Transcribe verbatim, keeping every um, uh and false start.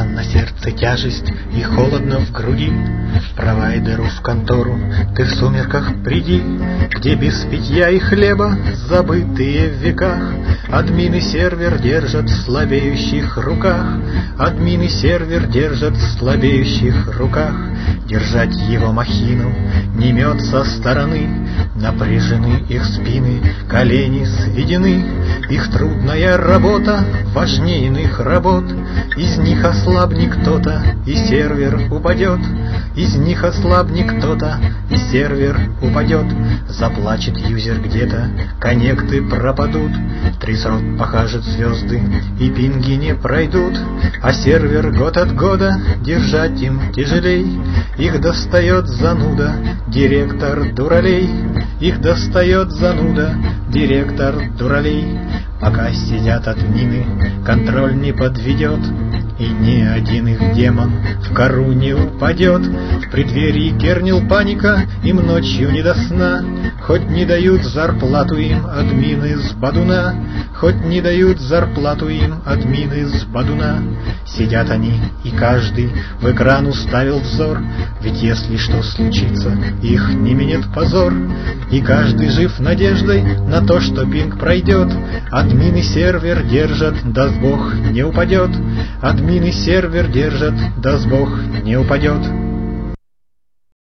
Когда на сердце тяжесть и холодно в груди, провайдеру в контору ты в сумерках приди, где без питья и хлеба, забытые в веках, админ и сервер держат в слабеющих руках, админ и сервер держат в слабеющих руках. Держать его махину не мет со стороны, напряжены их спины, колени сведены, их трудная работа важнее иных работ. Из них ослабнет кто-то, и сервер упадет, из них ослабнет кто-то, и сервер упадет. Заплачет юзер где-то, коннекты пропадут, тридцать рот покажет звезды, и пинги не пройдут, а сервер год от года держать им тяжелей. Их достает зануда, директор дуралей, их достает зануда, директор дуралей. Пока сидят админы, контроль не подведет, и ни один их демон в кору не упадет. В преддверии кернил паника, им ночью не до сна, хоть не дают зарплату им админы с бадуна, хоть не дают зарплату им админы с бадуна. Сидят они, и каждый в экран уставил взор, ведь если что случится, их не минет позор. И каждый жив надеждой на то, что пинг пройдет, админ и сервер держат, даст Бог не упадет, админ и сервер держат, даст Бог не упадет.